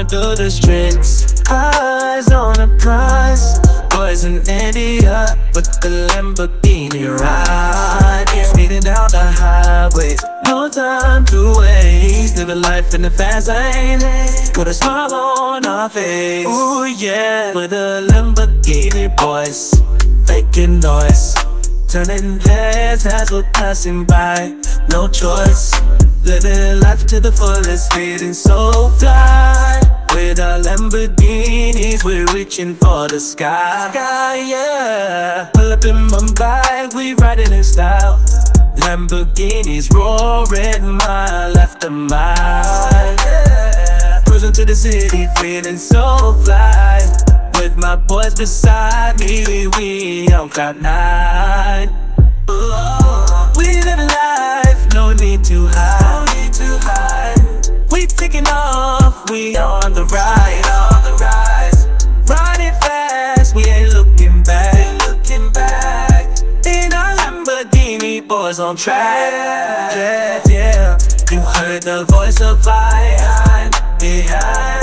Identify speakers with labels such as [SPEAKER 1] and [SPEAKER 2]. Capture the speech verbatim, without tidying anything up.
[SPEAKER 1] running through the streets. Eyes on the prize. Boys in India with the Lamborghini ride. Speeding down the highway, no time to waste. Living life in the fast lane with a smile on our face. Ooh yeah, with the Lamborghini boys making noise, turning heads as we're passing by. No choice, living life to the fullest, feeling so fly. With our Lamborghinis, we're reaching for the sky. Sky, yeah. Pull up in Mumbai, we riding in style. Lamborghinis roaring mile after mile. Yeah. Cruising to the city, feeling so fly. With my boys beside me, we on cloud nine. Oh, we living life, no need to hide. No need to hide. We taking off, we on the ride, on the rise. Riding fast, we ain't looking back, ain't looking back. In our Lamborghini, boys on track. Yeah, yeah. You heard the voice of lion behind.